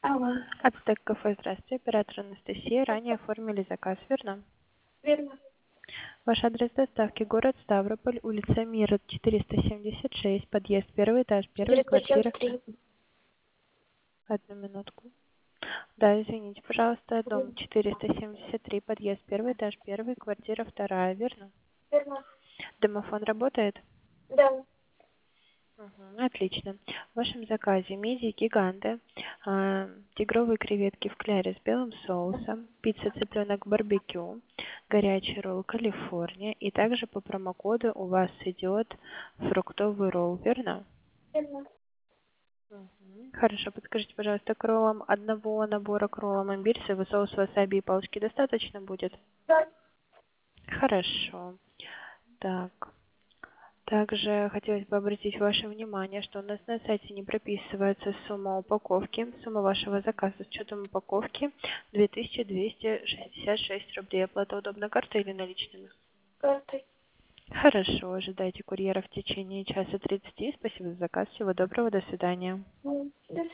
Алло, Ацтек кафе, здравствуйте. Оператор Анастасия. Ранее оформили заказ, верно? верно. Ваш адрес доставки город Ставрополь, улица Мира, 476, подъезд, первый этаж, первая квартира. 473. Одну минутку. Да, извините, пожалуйста, дом 473, подъезд, первый этаж, первая квартира, вторая, верно? Верно. Домофон работает? Да. Мгм, отлично. В вашем заказе мидии гиганты, тигровые креветки в кляре с белым соусом, пицца цыпленок барбекю, горячий ролл Калифорния, и также по промокоду у вас идет фруктовый ролл, верно? Верно. Мгм. Хорошо, подскажите, пожалуйста, к роллам одного набора к роллам имбирь, соус васаби и палочки достаточно будет? Да. Хорошо. Так. Также хотелось бы обратить ваше внимание, что у нас на сайте не прописывается сумма упаковки. Сумма вашего заказа с учетом упаковки 2266 рублей. Оплата удобна картой или наличными? Картой. Хорошо, ожидайте курьера в течение часа 30. Спасибо за заказ. Всего доброго, до свидания. До